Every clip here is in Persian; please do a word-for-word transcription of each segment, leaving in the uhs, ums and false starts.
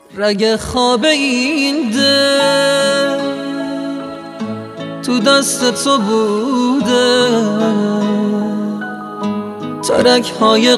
رگ خواب این دل تو دست تو بوده، ترک های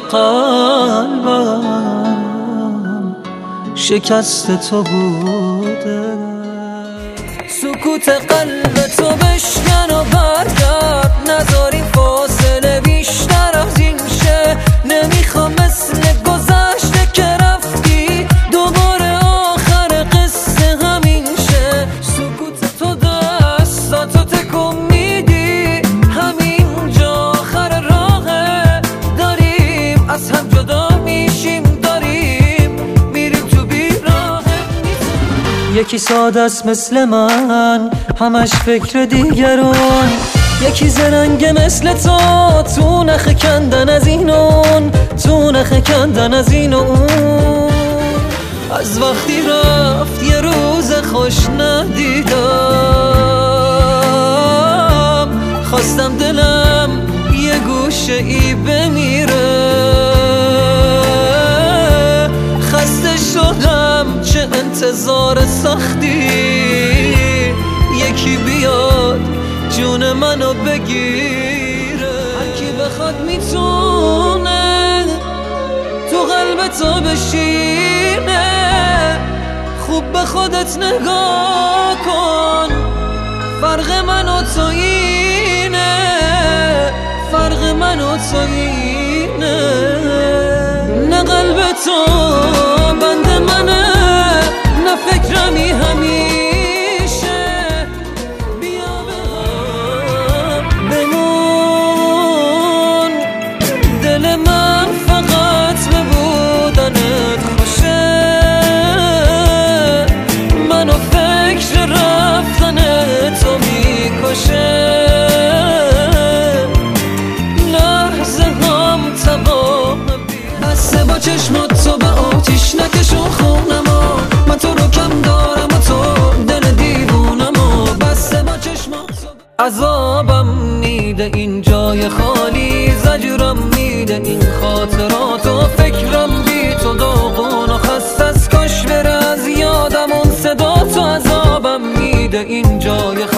قلبم شکست تو بوده. سکوت قلب تو بشکن و برگرد، نذاری فاصله بیشتر از این شه. نمیخوام مثل گذشته که رفتی دوباره آخر قصه همین شه. سکوت تو دستاتو تکون میدی، همینجا آخر راهه. داریم از هم جدا میشیم، داریم میریم تو بیراهه. یکی ساده است مثل من، همش فکر دیگرون. یکی زرنگ مثل تو، تو نخ کندن از این اون، تو نخ کندن از این اون. از وقتی رفت یه روز خوش ندیدم، خواستم دلم یه گوشه ای بمیره. خسته شدم چه انتظار سختی، یکی بیاد جون منو بگیره. هرکی بخواد میتونه تو قلب تو بشینه. خوب به خودت نگاه کن، فرق من و تو اینه، فرق من و تو اینه. نه قلب تو بند منه، نه فکرمی همیشه. لحظه هم تمام بسته با چشمات تو به آتیش نکشون خونمو. من تو رو کم دارم و تو دل دیوونمو. بسته با چشمات تو عذابم میده این جای خالی، زجرم میده این خاطرات و فکرم بی تو داغون و خسته از کاش بره از یادم اون صدا تو. عذابم میده این جای